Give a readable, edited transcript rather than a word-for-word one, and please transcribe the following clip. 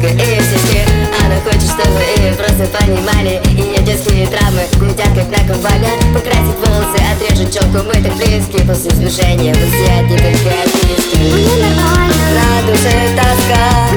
и сиськи. Она хочет, чтобы ее просто понимали. Ее детские травмы глядят как наковальня. Покрасить волосы, отрежет челку, мы так близки. После сближения взять не только писки. Мне нормально. На душе тоска.